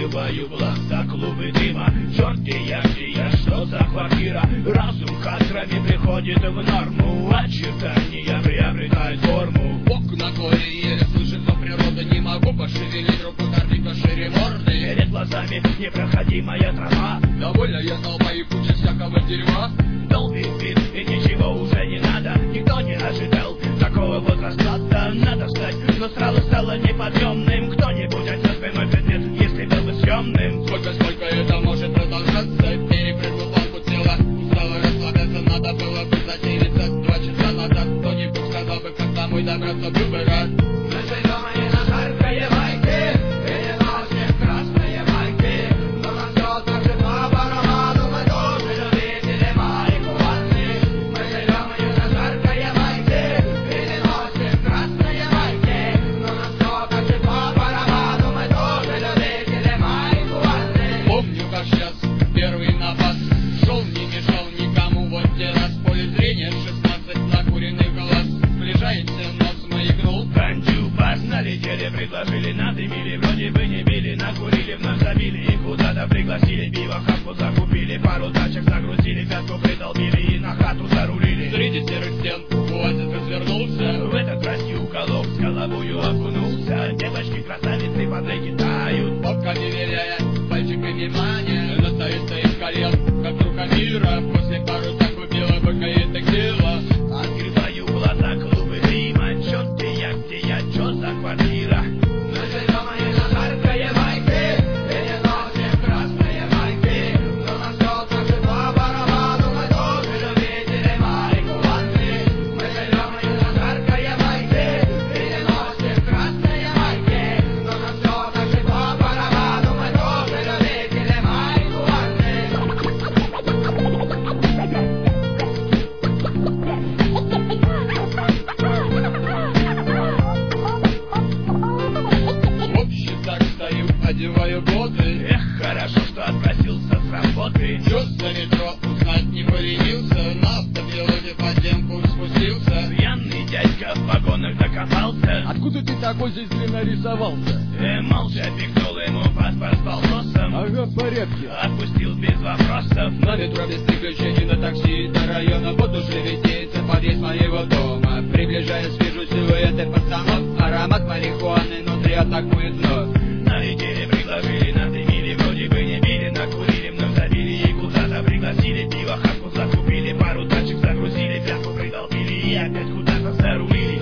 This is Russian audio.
одеваю глаза клубы дыма. Черт, где я, что за квартира? Разум кадрами приходит в норму, очертания приобретают форму. Окна горе еле слышится природа, не могу пошевелить руку, картинка шире морды. Перед глазами непроходимая трава, довольная толпа и куча всякого дерьма. долбит бит и ничего уже не надо. Никто не ожидал такого вот расклада. Надо встать, но сразу стало неподъемным. Кто-нибудь отнес бы мой предмет, если был бы съемным. Сколько это может продолжаться? Перепрыгнул планку тела, устало расслабляться. Надо было бы затеряться 2 часа назад. Кто-нибудь сказал бы, как домой добраться, был бы рад. Мы живем они на жаркой майке, и не носим красные майки, но нам все так же по аромату. Мы тоже любители марихуаны. Мы живем они на жаркой майке, и не носим красные майки, но нам все так же по аромату. Мы тоже любители марихуаны. Помню, как сейчас первый напад шел, не мешал никому. Вот где раз в поле зрения 16 накуренных глаз. Сближается нос маякнул. Бандю бас налетели, предложили, надымили. Вроде бы не били, накурили, вновь забили. И куда-то пригласили, пиво хапку закупили. Пару тачек загрузили, пятку придолбили и на хату зарулили. Среди серых стен Уазис развернулся. В этот раз уголок с головою окунулся. Девочки красавицы подрагитают, Бабка не виляя пальчиками мания. Настоит стоит кальян, как рука мира. После пару так выпила быка и текила. открываю глаза клубы дыма. Черт, где я, чё за квартира? Мы живем они на жаркой майке, и не носим красные майки, но нам все так же по барабану. Мы тоже любители марихуаны. Мы живем они на жаркой майке, и не носим красные майки, но нам все так же по барабану. Мы тоже любители марихуаны. В общем, так стою, одеваю боты. Эх, хорошо, что отпросился с работы. Чё за метро, узнать не поленился. На автопилоте по темпу спустился. Пьяный дядька в вагонах докопался. Откуда ты такой здесь нарисовался? Молча пихнул ему паспорт с полносом. Ага, в порядке. Отпустил без вопросов. На метро без приключений, на такси до района. Вот уже виднеется подъезд моего дома. Приближаясь, вижу силуэты пацанов. Аромат марихуаны внутри атакует вновь. Налетели, предложили, надымили. Вроде бы не били, накурили, вновь забили. И куда-то пригласили, пиво хапку закупили. Пару тачек загрузили, пятку придолбили. И опять куда-то зарулили.